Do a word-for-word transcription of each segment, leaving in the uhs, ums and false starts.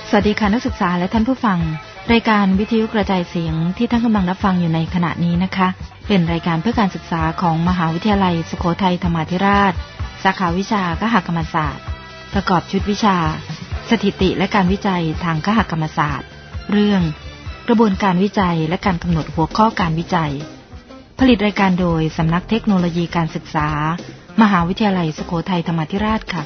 สวัสดีค่ะนักศึกษาและท่านผู้ฟังรายการวิทยุกระจายเสียงที่ท่านกำลังรับฟังอยู่ในขณะนี้นะคะเป็นรายการเพื่อการศึกษาของมหาวิทยาลัยสุโขทัยธรรมาธิราชสาขาวิชาคหกรรมศาสตร์ประกอบชุดวิชาสถิติและการวิจัยทางคหกรรมศาสตร์เรื่องกระบวนการวิจัยและการกำหนดหัวข้อการวิจัยผลิตรายการโดยสำนักเทคโนโลยีการศึกษามหาวิทยาลัยสุโขทัยธรรมาธิราชค่ะ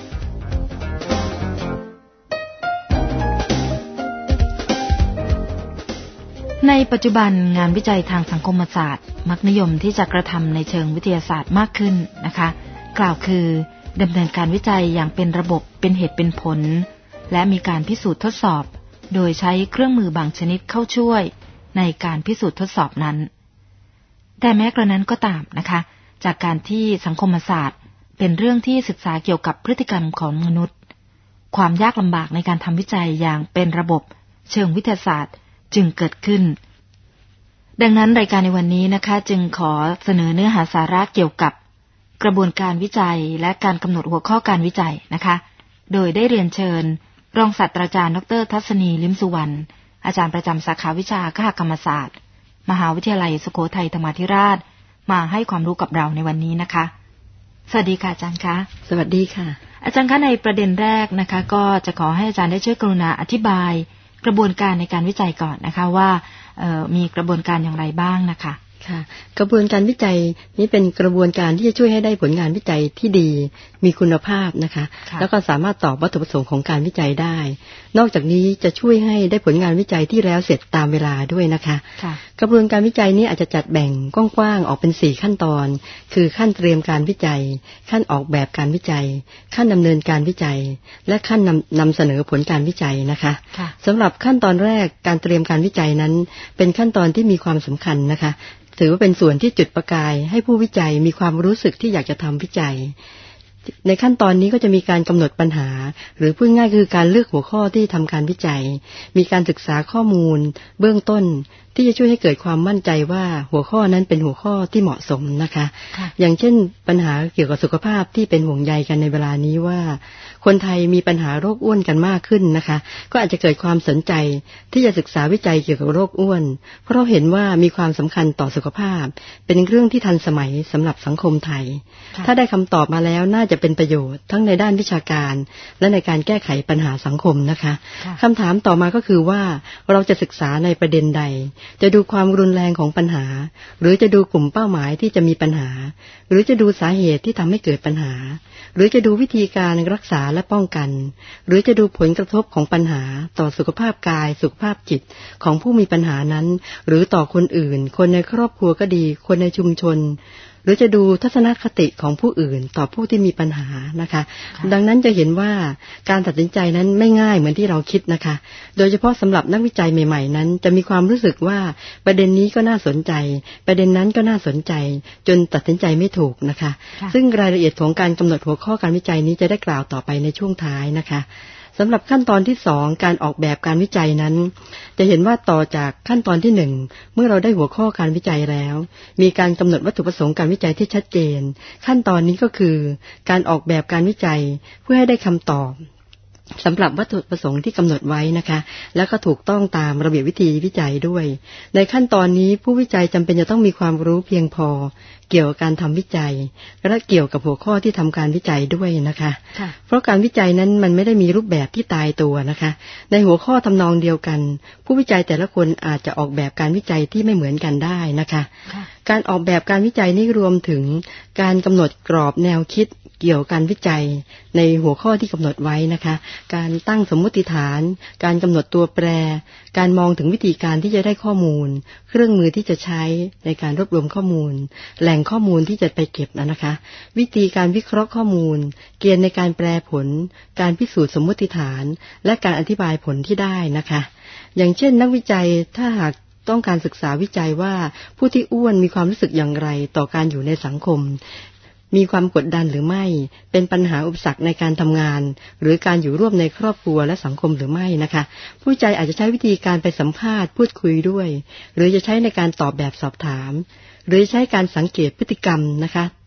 ในปัจจุบันงานวิจัยทางสังคมศาสตร์มักนิยมที่จะกระทำในเชิงวิทยาศาสตร์มากขึ้นนะคะกล่าวคือดำเนินการวิจัยอย่างเป็นระบบเป็นเหตุเป็นผลและมีการพิสูจน์ทดสอบโดยใช้เครื่องมือบางชนิดเข้าช่วยในการพิสูจน์ทดสอบนั้นแต่แม้กระนั้นก็ตามนะคะจากการที่สังคมศาสตร์เป็นเรื่องที่ศึกษาเกี่ยวกับพฤติกรรมของมนุษย์ความยากลำบากในการทำวิจัยอย่างเป็นระบบเชิงวิทยาศาสตร์จึงเกิดขึ้นดังนั้นรายการในวันนี้นะคะจึงขอเสนอเนื้อหาสาระเกี่ยวกับกระบวนการวิจัยและการกำหนดหัวข้อการวิจัยนะคะโดยได้เรียนเชิญรองศาสตราจารย์ดร.ทัศนีลิ้มสุวรรณอาจารย์ประจำสาขาวิชาคหกรรมศาสตร์มหาวิทยาลัยสุโขทัยธรรมาธิราชมาให้ความรู้กับเราในวันนี้นะคะสวัสดีค่ะอาจารย์คะสวัสดีค่ะอาจารย์คะในประเด็นแรกนะคะก็จะขอให้อาจารย์ได้ช่วยกรุณาอธิบายกระบวนการในการวิจัยก่อนนะคะว่ามีกระบวนการอย่างไรบ้างนะคะค่ะกระบวนการวิจัยนี้เป็นกระบวนการที่จะช่วยให้ได้ผลงานวิจัยที่ดีมีคุณภาพนะคะแล้วก็สามารถตอบวัตถุประสงค์ของการวิจัยได้นอกจากนี้จะช่วยให้ได้ผลงานวิจัยที่แล้วเสร็จตามเวลาด้วยนะคะกระบวนการวิจัยนี้อาจจะจัดแบ่งกว้างๆออกเป็นสี่ขั้นตอนคือขั้นเตรียมการวิจัยขั้นออกแบบการวิจัยขั้นดำเนินการวิจัยและขั้นนำนำเสนอผลการวิจัยนะคะสำหรับขั้นตอนแรกการเตรียมการวิจัยนั้นเป็นขั้นตอนที่มีความสำคัญนะคะถือว่าเป็นส่วนที่จุดประกายให้ผู้วิจัยมีความรู้สึกที่อยากจะทำวิจัยในขั้นตอนนี้ก็จะมีการกำหนดปัญหาหรือพูดง่ายคือการเลือกหัวข้อที่ทำการวิจัยมีการศึกษาข้อมูลเบื้องต้นที่จะช่วยให้เกิดความมั่นใจว่าหัวข้อนั้นเป็นหัวข้อที่เหมาะสมนะคะอย่างเช่นปัญหาเกี่ยวกับสุขภาพที่เป็นห่วงใยกันในเวลานี้ว่าคนไทยมีปัญหาโรคอ้วนกันมากขึ้นนะคะก็อาจจะเกิดความสนใจที่จะศึกษาวิจัยเกี่ยวกับโรคอ้วนเพราะเราเห็นว่ามีความสำคัญต่อสุขภาพเป็นเรื่องที่ทันสมัยสำหรับสังคมไทยถ้าได้คำตอบมาแล้วน่าจะเป็นประโยชน์ทั้งในด้านวิชาการและในการแก้ไขปัญหาสังคมนะคะคำถามต่อมาก็คือว่าเราจะศึกษาในประเด็นใดจะดูความรุนแรงของปัญหาหรือจะดูกลุ่มเป้าหมายที่จะมีปัญหาหรือจะดูสาเหตุที่ทำให้เกิดปัญหาหรือจะดูวิธีการรักษาและป้องกันหรือจะดูผลกระทบของปัญหาต่อสุขภาพกายสุขภาพจิตของผู้มีปัญหานั้นหรือต่อคนอื่นคนในครอบครัวก็ดีคนในชุมชนหรือจะดูทัศนคติของผู้อื่นต่อผู้ที่มีปัญหานะคะดังนั้นจะเห็นว่าการตัดสินใจนั้นไม่ง่ายเหมือนที่เราคิดนะคะโดยเฉพาะสำหรับนักวิจัยใหม่ๆนั้นจะมีความรู้สึกว่าประเด็นนี้ก็น่าสนใจประเด็นนั้นก็น่าสนใจจนตัดสินใจไม่ถูกนะคะซึ่งรายละเอียดของการกำหนดหัวข้อการวิจัยนี้จะได้กล่าวต่อไปในช่วงท้ายนะคะสำหรับขั้นตอนที่สองการออกแบบการวิจัยนั้นจะเห็นว่าต่อจากขั้นตอนที่หนึ่งเมื่อเราได้หัวข้อการวิจัยแล้วมีการกำหนดวัตถุประสงค์การวิจัยที่ชัดเจนขั้นตอนนี้ก็คือการออกแบบการวิจัยเพื่อให้ได้คำตอบสำหรับวัตถุประสงค์ที่กำหนดไว้นะคะแล้วก็ถูกต้องตามระเบียบวิธีวิจัยด้วยในขั้นตอนนี้ผู้วิจัยจำเป็นจะต้องมีความรู้เพียงพอเกี่ยวกับการทำวิจัยและเกี่ยวกับหัวข้อที่ทำการวิจัยด้วยนะคะเพราะการวิจัยนั้นมันไม่ได้มีรูปแบบที่ตายตัวนะคะในหัวข้อทำนองเดียวกันผู้วิจัยแต่ละคนอาจจะออกแบบการวิจัยที่ไม่เหมือนกันได้นะคะการออกแบบการวิจัยนี้รวมถึงการกำหนดกรอบแนวคิดเกี่ยวกับการวิจัยในหัวข้อที่กำหนดไว้นะคะการตั้งสมมติฐานการกำหนดตัวแปรการมองถึงวิธีการที่จะได้ข้อมูลเครื่องมือที่จะใช้ในการรวบรวมข้อมูลแหล่งข้อมูลที่จะไปเก็บนะคะวิธีการวิเคราะห์ข้อมูลเกณฑ์ในการแปลผลการพิสูจน์สมมติฐานและการอธิบายผลที่ได้นะคะอย่างเช่นนักวิจัยถ้าหากต้องการศึกษาวิจัยว่าผู้ที่อ้วนมีความรู้สึกอย่างไรต่อการอยู่ในสังคมมีความกดดันหรือไม่เป็นปัญหาอุปสรรคในการทำงานหรือการอยู่ร่วมในครอบครัวและสังคมหรือไม่นะคะผู้วิจัยอาจจะใช้วิธีการไปสัมภาษณ์พูดคุยด้วยหรือจะใช้ในการตอบแบบสอบถามหรือใช้การสังเกตพฤติกรรมนะคะ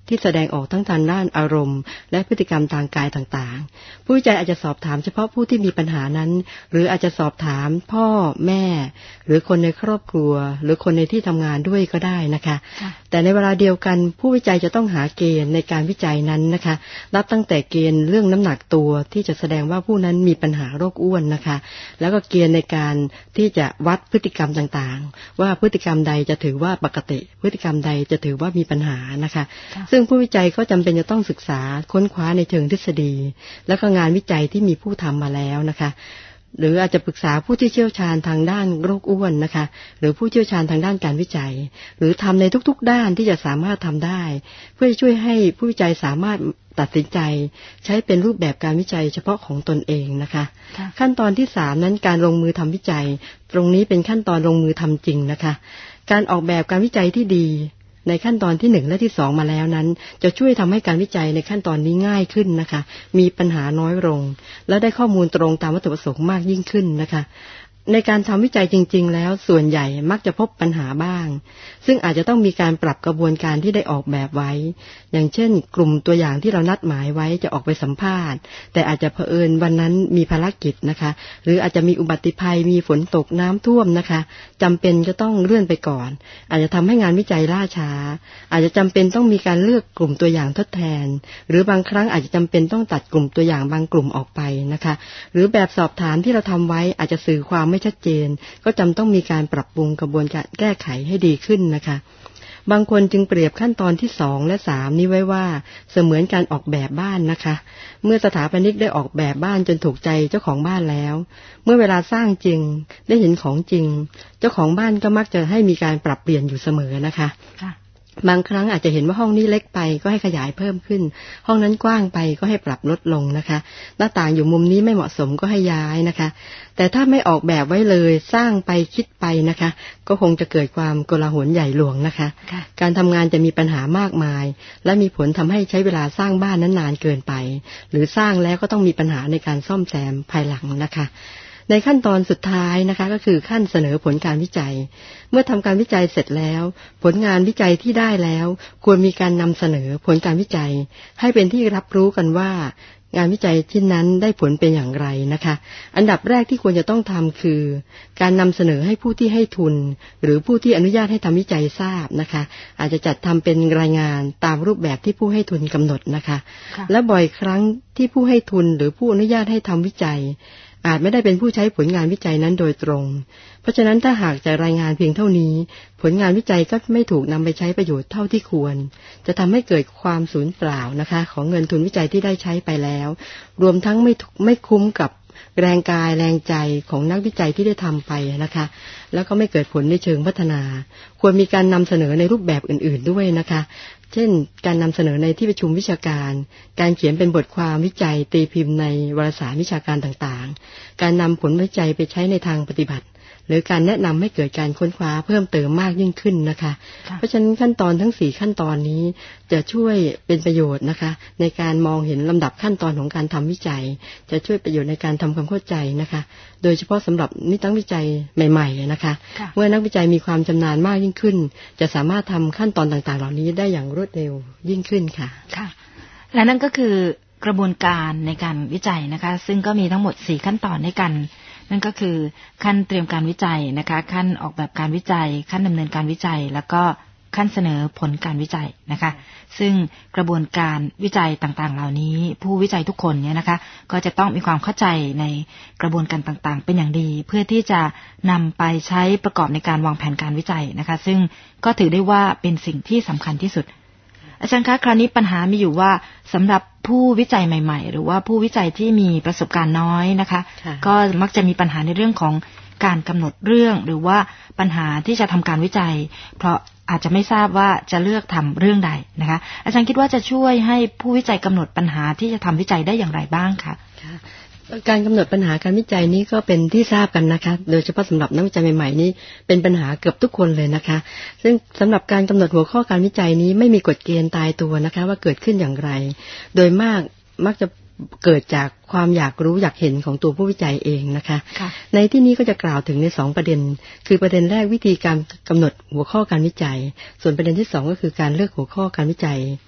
ที่แสดงออกทั้งทางด้านอารมณ์และพฤติกรรมทางกายต่างๆผู้วิจัยอาจจะสอบถามเฉพาะผู้ที่มีปัญหานั้นหรืออาจจะสอบถามพ่อแม่หรือคนในครอบครัวหรือคนในที่ทำงานด้วยก็ได้นะคะแต่ในเวลาเดียวกันผู้วิจัยจะต้องหาเกณฑ์ในการวิจัยนั้นนะคะรับตั้งแต่เกณฑ์เรื่องน้ำหนักตัวที่จะแสดงว่าผู้นั้นมีปัญหาโรคอ้วนนะคะแล้วก็เกณฑ์ในการที่จะวัดพฤติกรรมต่างๆว่าพฤติกรรมใดจะถือว่าปกติพฤติกรรมใดจะถือว่ามีปัญหานะคะซึ่งผู้วิจัยก็จำเป็นจะต้องศึกษาค้นคว้าในเชิงทฤษฎีแล้วก็งานวิจัยที่มีผู้ทำมาแล้วนะคะหรืออาจจะปรึกษาผู้ที่เชี่ยวชาญทางด้านโรคอ้วนนะคะหรือผู้เชี่ยวชาญทางด้านการวิจัยหรือทำในทุกๆด้านที่จะสามารถทำได้เพื่อช่วยให้ผู้วิจัยสามารถตัดสินใจใช้เป็นรูปแบบการวิจัยเฉพาะของตนเองนะคะขั้นตอนที่สามนั้นการลงมือทำวิจัยตรงนี้เป็นขั้นตอนลงมือทำจริงนะคะการออกแบบการวิจัยที่ดีในขั้นตอนที่หนึ่งและที่สองมาแล้วนั้นจะช่วยทำให้การวิจัยในขั้นตอนนี้ง่ายขึ้นนะคะมีปัญหาน้อยลงและได้ข้อมูลตรงตามวัตถุประสงค์มากยิ่งขึ้นนะคะในการทำวิจัยจริงๆแล้วส่วนใหญ่มักจะพบปัญหาบ้างซึ่งอาจจะต้องมีการปรับกระบวนการที่ได้ออกแบบไว้อย่างเช่นกลุ่มตัวอย่างที่เรานัดหมายไว้จะออกไปสัมภาษณ์แต่อาจจะเผอิญวันนั้นมีภารกิจนะคะหรืออาจจะมีอุบัติภัยมีฝนตกน้ำท่วมนะคะจำเป็นจะต้องเลื่อนไปก่อนอาจจะทำให้งานวิจัยล่าช้าอาจจะจำเป็นต้องมีการเลือกกลุ่มตัวอย่างทดแทนหรือบางครั้งอาจจะจำเป็นต้องตัดกลุ่มตัวอย่างบางกลุ่มออกไปนะคะหรือแบบสอบถามที่เราทำไว้อาจจะสื่อความไม่ชัดเจนก็จำต้องมีการปรับปรุงกระบวนการแก้ไขให้ดีขึ้นนะคะบางคนจึงเปรียบขั้นตอนที่สองและสามนี้ไว้ว่าเสมือนการออกแบบบ้านนะคะเมื่อสถาปนิกได้ออกแบบบ้านจนถูกใจเจ้าของบ้านแล้วเมื่อเวลาสร้างจริงได้เห็นของจริงเจ้าของบ้านก็มักจะให้มีการปรับเปลี่ยนอยู่เสมอนะคะบางครั้งอาจจะเห็นว่าห้องนี้เล็กไปก็ให้ขยายเพิ่มขึ้นห้องนั้นกว้างไปก็ให้ปรับลดลงนะคะหน้าต่างอยู่มุมนี้ไม่เหมาะสมก็ให้ย้ายนะคะแต่ถ้าไม่ออกแบบไว้เลยสร้างไปคิดไปนะคะก็คงจะเกิดความโกลาหลใหญ่หลวงนะคะการทำงานจะมีปัญหามากมายและมีผลทำให้ใช้เวลาสร้างบ้านนั้นนานเกินไปหรือสร้างแล้วก็ต้องมีปัญหาในการซ่อมแซมภายหลังนะคะในขั้นตอนสุดท้ายนะคะก็คือขั้นเสนอผลการวิจัยเมื่อทำการวิจัยเสร็จแล้วผลงานวิจัยที่ได้แล้วควรมีการนำเสนอผลการวิจัยให้เป็นที่รับรู้กันว่างานวิจัยชิ้นนั้นได้ผลเป็นอย่างไรนะคะอันดับแรกที่ควรจะต้องทำคือการนำเสนอให้ผู้ที่ให้ทุนหรือผู้ที่อนุญาตให้ทำวิจัยทราบนะคะอาจจะจัดทำเป็นรายงานตามรูปแบบที่ผู้ให้ทุนกำหนดนะคะและบ่อยครั้งที่ผู้ให้ทุนหรือผู้อนุญาตให้ทำวิจัยอาจไม่ได้เป็นผู้ใช้ผลงานวิจัยนั้นโดยตรงเพราะฉะนั้นถ้าหากจะรายงานเพียงเท่านี้ผลงานวิจัยก็ไม่ถูกนำไปใช้ประโยชน์เท่าที่ควรจะทำให้เกิดความสูญเปล่านะคะของเงินทุนวิจัยที่ได้ใช้ไปแล้วรวมทั้งไม่ไม่คุ้มกับแรงกายแรงใจของนักวิจัยที่ได้ทำไปนะคะแล้วก็ไม่เกิดผลในเชิงพัฒนาควรมีการนำเสนอในรูปแบบอื่นๆด้วยนะคะเช่นการนำเสนอในที่ประชุมวิชาการการเขียนเป็นบทความวิจัยตีพิมพ์ในวารสารวิชาการต่างๆการนำผลวิจัยไปใช้ในทางปฏิบัติหรือการแนะนำให้เกิดการค้นคว้าเพิ่มเติมมากยิ่งขึ้นนะคะเพราะฉะนั้นขั้นตอนทั้งสี่ขั้นตอนนี้จะช่วยเป็นประโยชน์นะคะในการมองเห็นลำดับขั้นตอนของการทำวิจัยจะช่วยประโยชน์ในการทำความเข้าใจนะคะโดยเฉพาะสำหรับนิตั้งวิจัยใหม่ๆนะคะเมื่อนักวิจัยมีความชำนาญมากยิ่งขึ้นจะสามารถทำขั้นตอนต่างๆเหล่านี้ได้อย่างรวดเร็วยิ่งขึ้นค่ะค่ะและนั่นก็คือกระบวนการในการวิจัยนะคะซึ่งก็มีทั้งหมดสี่ขั้นตอนด้วยกันนั่นก็คือขั้นเตรียมการวิจัยนะคะขั้นออกแบบการวิจัยขั้นดำเนินการวิจัยแล้วก็ขั้นเสนอผลการวิจัยนะคะซึ่งกระบวนการวิจัยต่างๆเหล่านี้ผู้วิจัยทุกคนเนี่ยนะคะก็จะต้องมีความเข้าใจในกระบวนการต่างๆเป็นอย่างดีเพื่อที่จะนำไปใช้ประกอบในการวางแผนการวิจัยนะคะซึ่งก็ถือได้ว่าเป็นสิ่งที่สำคัญที่สุดอาจารย์คะคราวนี้ปัญหามีอยู่ว่าสำหรับผู้วิจัยใหม่ๆหรือว่าผู้วิจัยที่มีประสบการณ์น้อยนะคะก็มักจะมีปัญหาในเรื่องของการกำหนดเรื่องหรือว่าปัญหาที่จะทำการวิจัยเพราะอาจจะไม่ทราบว่าจะเลือกทำเรื่องใดนะคะอาจารย์คิดว่าจะช่วยให้ผู้วิจัยกำหนดปัญหาที่จะทำวิจัยได้อย่างไรบ้างคะการกำหนดปัญหาการวิจัยนี้ก็เป็นที่ทราบกันนะคะโดยเฉพาะสำหรับนักวิจัยใหม่ๆนี้เป็นปัญหาเกือบทุกคนเลยนะคะซึ่งสำหรับการกำหนดหัวข้อการวิจัยนี้ไม่มีกฎเกณฑ์ตายตัวนะคะว่าเกิดขึ้นอย่างไรโดยมากมักจะเกิดจากความอยากรู้อยากเห็นของตัวผู้วิจัยเองนะคะในที่นี้ก็จะกล่าวถึงในสองประเด็นคือประเด็นแรกวิธีการกำหนดหัวข้อการวิจัยส่วนประเด็นที่สองก็คือการเลือกหัวข้อการวิจัย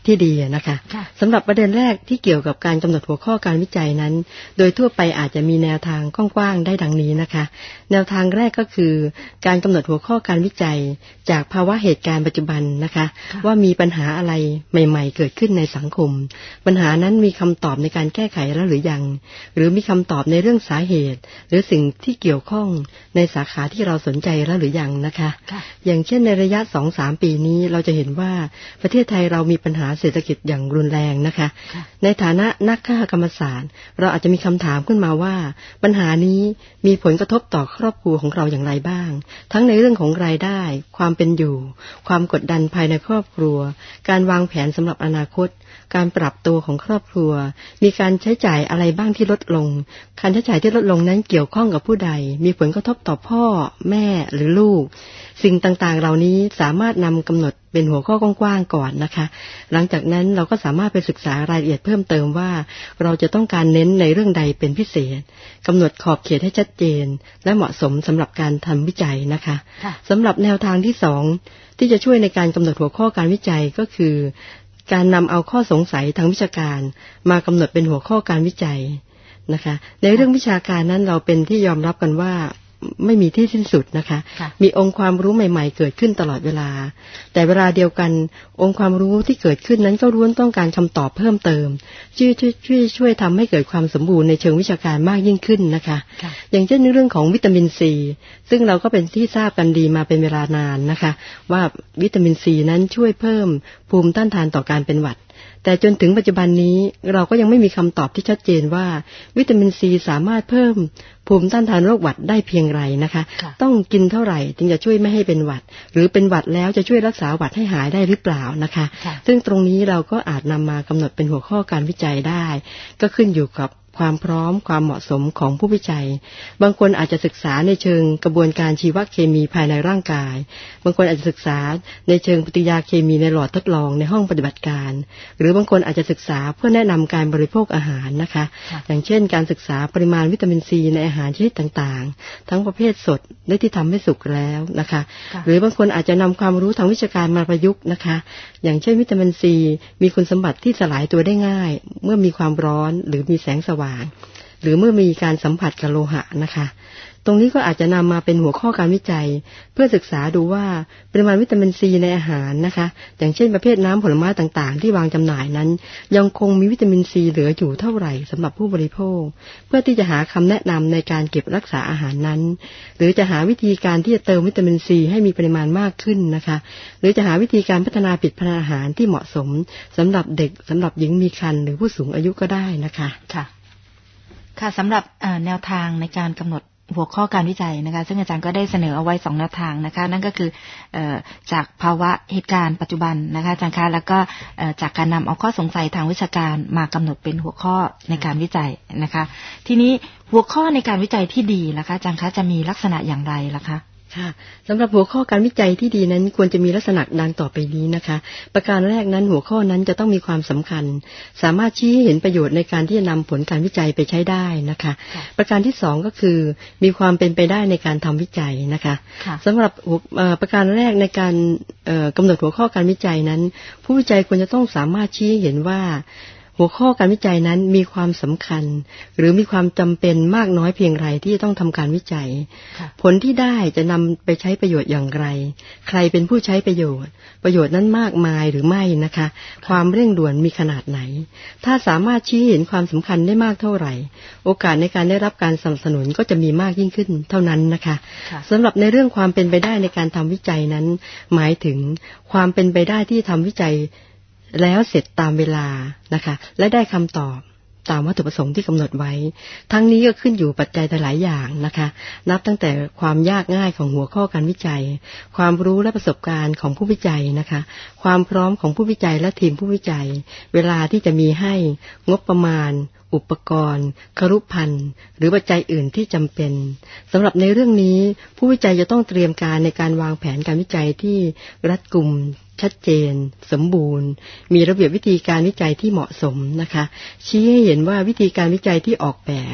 ที่ดีนะคะสำหรับประเด็นแรกที่เกี่ยวกับการกำหนดหัวข้อการวิจัยนั้นโดยทั่วไปอาจจะมีแนวทางกว้างๆได้ดังนี้นะคะแนวทางแรกก็คือการกำหนดหัวข้อการวิจัยจากภาวะเหตุการณ์ปัจจุบันนะคะว่ามีปัญหาอะไรใหม่ๆเกิดขึ้นในสังคมปัญหานั้นมีคำตอบในการแก้ไขแล้วหรือยังหรือมีคำตอบในเรื่องสาเหตุหรือสิ่งที่เกี่ยวข้องในสาขาที่เราสนใจแล้วหรือยังนะคะอย่างเช่นในระยะ สองถึงสาม ปีนี้เราจะเห็นว่าประเทศไทยเรามีปัญหาเศรษฐกิจอย่างรุนแรงนะคะในฐานะนักคหกรรมศาสตร์เราอาจจะมีคำถามขึ้นมาว่าปัญหานี้มีผลกระทบต่อครอบครัวของเราอย่างไรบ้างทั้งในเรื่องของรายได้ความเป็นอยู่ความกดดันภายในครอบครัวการวางแผนสำหรับอนาคตการปรับตัวของครอบครัวมีการใช้จ่ายอะไรบ้างที่ลดลงการใช้จ่ายที่ลดลงนั้นเกี่ยวข้องกับผู้ใดมีผลกระทบต่อพ่อแม่หรือลูกสิ่งต่างๆเหล่านี้สามารถนำกำหนดเป็นหัวข้อกว้างๆก่อนนะคะหลังจากนั้นเราก็สามารถไปศึกษารายละเอียดเพิ่มเติมว่าเราจะต้องการเน้นในเรื่องใดเป็นพิเศษกำหนดขอบเขตให้ชัดเจนและเหมาะสมสำหรับการทำวิจัยนะคะสำหรับแนวทางที่สองที่จะช่วยในการกำหนดหัวข้อการวิจัยก็คือการนำเอาข้อสงสัยทางวิชาการมากำหนดเป็นหัวข้อการวิจัยนะคะในเรื่องวิชาการนั้นเราเป็นที่ยอมรับกันว่าไม่มีที่สิ้นสุดนะคะมีองค์ความรู้ใหม่ๆเกิดขึ้นตลอดเวลาแต่เวลาเดียวกันองค์ความรู้ที่เกิดขึ้นนั้นก็ล้วนต้องการคำตอบเพิ่มเติมช่วยช่วยช่วยทำให้เกิดความสมบูรณ์ในเชิงวิชาการมากยิ่งขึ้นนะคะอย่างเช่นในเรื่องของวิตามินซีซึ่งเราก็เป็นที่ทราบกันดีมาเป็นเวลานานนะคะว่าวิตามินซีนั้นช่วยเพิ่มภูมิต้านทานต่อการเป็นหวัดแต่จนถึงปัจจุบันนี้เราก็ยังไม่มีคำตอบที่ชัดเจนว่าวิตามินซีสามารถเพิ่มภูมิต้านทานโรคหวัดได้เพียงไรนะคะต้องกินเท่าไหร่จึงจะช่วยไม่ให้เป็นหวัดหรือเป็นหวัดแล้วจะช่วยรักษาหวัดให้หายได้หรือเปล่านะคะซึ่งตรงนี้เราก็อาจนำมากำหนดเป็นหัวข้อการวิจัยได้ก็ขึ้นอยู่กับความพร้อมความเหมาะสมของผู้วิจัยบางคนอาจจะศึกษาในเชิงกระบวนการชีวเคมีภายในร่างกายบางคนอาจจะศึกษาในเชิงปฏิกิริยาเคมีในหลอดทดลองในห้องปฏิบัติการหรือบางคนอาจจะศึกษาเพื่อแนะนำการบริโภคอาหารนะคะอย่างเช่นการศึกษาปริมาณวิตามินซีในอาหารชนิดต่างๆทั้งประเภทสดและที่ทำให้สุกแล้วนะคะหรือบางคนอาจจะนำความรู้ทางวิชาการมาประยุกต์นะคะอย่างเช่นวิตามินซีมีคุณสมบัติที่สลายตัวได้ง่ายเมื่อมีความร้อนหรือมีแสงสว่างหรือเมื่อมีการสัมผัสกับโลหะนะคะตรงนี้ก็อาจจะนำมาเป็นหัวข้อการวิจัยเพื่อศึกษาดูว่าปริมาณวิตามินซีในอาหารนะคะอย่างเช่นประเภทน้ำผลไม้ต่างๆที่วางจำหน่ายนั้นยังคงมีวิตามินซีเหลืออยู่เท่าไหร่สำหรับผู้บริโภคเพื่อที่จะหาคำแนะนำในการเก็บรักษาอาหารนั้นหรือจะหาวิธีการที่จะเติมวิตามินซีให้มีปริมาณมากขึ้นนะคะหรือจะหาวิธีการพัฒนาผลิตภัณฑ์อาหารที่เหมาะสมสำหรับเด็กสำหรับหญิงมีครรภ์หรือผู้สูงอายุก็ได้นะคะค่ะค่ะสำหรับแนวทางในการกำหนดหัวข้อการวิจัยนะคะซึ่งอาจารย์ก็ได้เสนอเอาไว้สองแนวทางนะคะนั่นก็คือจากภาวะเหตุการณ์ปัจจุบันนะคะอาจารย์คะแล้วก็จากการนำเอาข้อสงสัยทางวิชาการมากำหนดเป็นหัวข้อในการวิจัยนะคะทีนี้หัวข้อในการวิจัยที่ดีนะคะอาจารย์คะจะมีลักษณะอย่างไรล่ะคะค่ะสำหรับหัวข้อการวิจัยที่ดีนั้นควรจะมีลักษณะดังต่อไปนี้นะคะประการแรกนั้นหัวข้อนั้นจะต้องมีความสำคัญสามารถชี้ให้เห็นประโยชน์ในการที่จะนำผลการวิจัยไปใช้ได้นะคะประการที่สองก็คือมีความเป็นไปได้ในการทำวิจัยนะคะสำหรับประการแรกในการกำหนดหัวข้อการวิจัยนั้นผู้วิจัยควรจะต้องสามารถชี้ให้เห็นว่าหัวข้อการวิจัยนั้นมีความสำคัญหรือมีความจำเป็นมากน้อยเพียงไรที่จะต้องทำการวิจัยผลที่ได้จะนำไปใช้ประโยชน์อย่างไรใครเป็นผู้ใช้ประโยชน์ประโยชน์นั้นมากมายหรือไม่นะคะความเร่งด่วนมีขนาดไหนถ้าสามารถชี้เห็นความสำคัญได้มากเท่าไหร่โอกาสในการได้รับการสนับสนุนก็จะมีมากยิ่งขึ้นเท่านั้นนะคะสำหรับในเรื่องความเป็นไปได้ในการทำวิจัยนั้นหมายถึงความเป็นไปได้ที่ทำวิจัยแล้วเสร็จตามเวลานะคะและได้คำตอบตามวัตถุประสงค์ที่กำหนดไว้ทั้งนี้ก็ขึ้นอยู่ปัจจัยหลายอย่างนะคะนับตั้งแต่ความยากง่ายของหัวข้อการวิจัยความรู้และประสบการณ์ของผู้วิจัยนะคะความพร้อมของผู้วิจัยและทีมผู้วิจัยเวลาที่จะมีให้งบประมาณอุปกรณ์ครุภัณฑ์หรือปัจจัยอื่นที่จำเป็นสำหรับในเรื่องนี้ผู้วิจัยจะต้องเตรียมการในการวางแผนการวิจัยที่รัดกุมชัดเจนสมบูรณ์มีระเบียบวิธีการวิจัยที่เหมาะสมนะคะชี้ให้เห็นว่าวิธีการวิจัยที่ออกแบบ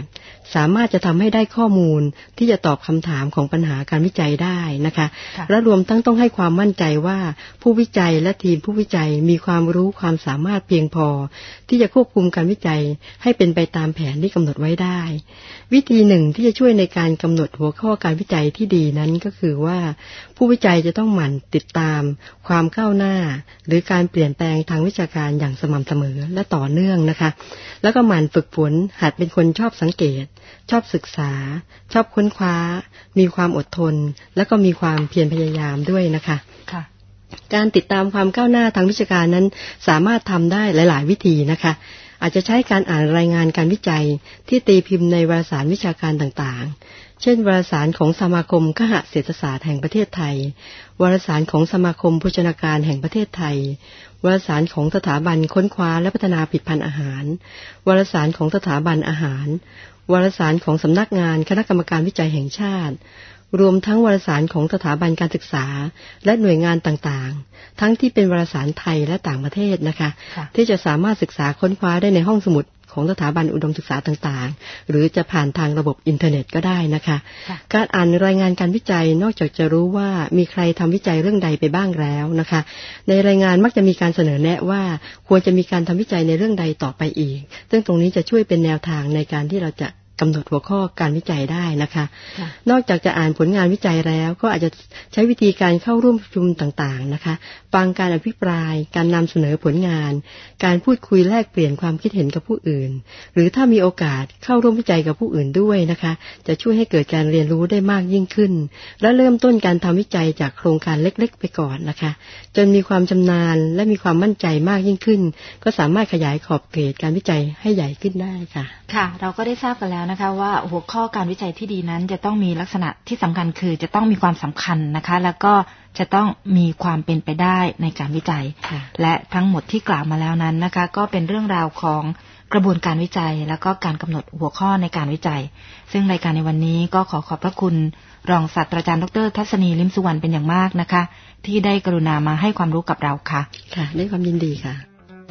สามารถจะทำให้ได้ข้อมูลที่จะตอบคำถามของปัญหาการวิจัยได้นะคะและรวมทั้งต้องให้ความมั่นใจว่าผู้วิจัยและทีมผู้วิจัยมีความรู้ความสามารถเพียงพอที่จะควบคุมการวิจัยให้เป็นไปตามแผนที่กำหนดไว้ได้วิธีหนึ่งที่จะช่วยในการกำหนดหัวข้อการวิจัยที่ดีนั้นก็คือว่าผู้วิจัยจะต้องหมั่นติดตามความก้าวหน้าหรือการเปลี่ยนแปลงทางวิชาการอย่างสม่ำเสมอและต่อเนื่องนะคะแล้วก็หมั่นฝึกฝนหัดเป็นคนชอบสังเกตชอบศึกษาชอบค้นคว้ามีความอดทนแล้วก็มีความเพียรพยายามด้วยนะคะค่ะการติดตามความก้าวหน้าทางวิชาการนั้นสามารถทำได้หลายๆวิธีนะคะอาจจะใช้การอ่านรายงานการวิจัยที่ตีพิมพ์ในวารสารวิชาการต่างๆเช่นวารสารของสมาคมคหเศรษฐศาสตร์แห่งประเทศไทยวารสารของสมาคมโภชนาการแห่งประเทศไทยวารสารของสถาบันค้นคว้าและพัฒนาผลิตภัณฑ์อาหารวารสารของสถาบันอาหารวารสารของสำนักงานคณะกรรมการวิจัยแห่งชาติรวมทั้งวารสารของสถาบันการศึกษาและหน่วยงานต่างๆทั้งที่เป็นวารสารไทยและต่างประเทศนะคะที่จะสามารถศึกษาค้นคว้าได้ในห้องสมุดของสถาบันอุดมศึกษาต่างๆหรือจะผ่านทางระบบอินเทอร์เน็ตก็ได้นะคะการอ่านรายงานการวิจัยนอกจากจะรู้ว่ามีใครทำวิจัยเรื่องใดไปบ้างแล้วนะคะในรายงานมักจะมีการเสนอแนะว่าควรจะมีการทำวิจัยในเรื่องใดต่อไปอีกซึ่งตรงนี้จะช่วยเป็นแนวทางในการที่เราจะกำหนดหัวข้อการวิจัยได้นะคะนอกจากจะอ่านผลงานวิจัยแล้วก็อาจจะใช้วิธีการเข้าร่วมประชุมต่างๆนะคะฟังการอภิปรายการนำเสนอผลงานการพูดคุยแลกเปลี่ยนความคิดเห็นกับผู้อื่นหรือถ้ามีโอกาสเข้าร่วมวิจัยกับผู้อื่นด้วยนะคะจะช่วยให้เกิดการเรียนรู้ได้มากยิ่งขึ้นและเริ่มต้นการทำวิจัยจากโครงการเล็กๆไปก่อนนะคะจนมีความชำนาญและมีความมั่นใจมากยิ่งขึ้นก็สามารถขยายขอบเขตการวิจัยให้ใหญ่ขึ้นได้ค่ะค่ะเราก็ได้ทราบกันแล้วนะคะว่าหัวข้อการวิจัยที่ดีนั้นจะต้องมีลักษณะที่สำคัญคือจะต้องมีความสำคัญนะคะแล้วก็จะต้องมีความเป็นไปได้ในการวิจัยและทั้งหมดที่กล่าวมาแล้วนั้นนะคะก็เป็นเรื่องราวของกระบวนการวิจัยแล้วก็การกำหนดหัวข้อในการวิจัยซึ่งรายการในวันนี้ก็ขอขอบพระคุณรองศาสตราจารย์ดร.ทัศนีลิ้มสุวรรณเป็นอย่างมากนะคะที่ได้กรุณามาให้ความรู้กับเราค่ะค่ะด้วยความยินดีค่ะ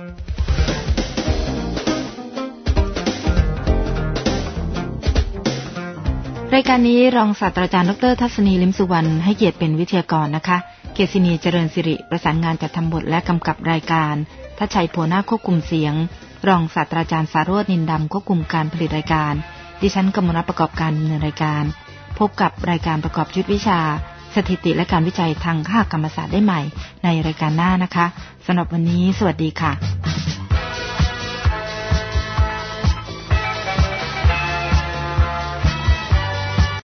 รายการนี้รองศาสตราจารย์ดร.ทัศนีลิ้มสุวรรณให้เกียรติเป็นวิทยากรนะคะเกษินีเจริญสิริประสานงานจัดทำบทและกำกับรายการทัชชัยโพนาควบคุมเสียงรองศาสตราจารย์สาโรจน์นินดำควบคุมการผลิตรายการดิฉันกมลรัตน์ประกอบการดำเนินรายการพบกับรายการประกอบชุดวิชาสถิติและการวิจัยทางคหกรรมศาสตร์ได้ใหม่ในรายการหน้านะคะสำหรับวันนี้สวัสดีค่ะ